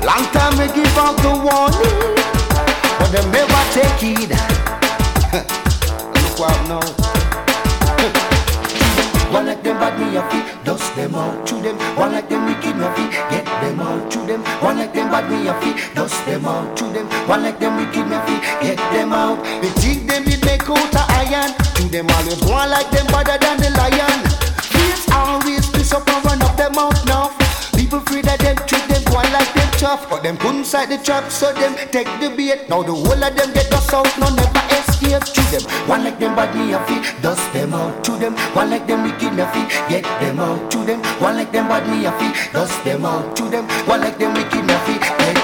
Long time we give out the warning, but them never take heed. Look out now. One like them bad me a feet, dust them out to them. One like them wicked me a feet, get them out to them. One like them bad me a feet, dust them out to them. One like them wicked me a feet, get them out. They think them did make out a iron. To them always one like them better than the lion. Fears always piss up and run up them out now. People free that them treat them one like them tough, but them couldn't side the trap, so them take the bait. Now the whole of them get dust out, no never escape to them. One like them bad me a feet, dust them out to them. One like them wicked me a feet, get them out to them. One like them bad me a feet, dust them out to them. One like them wicked me a feet, get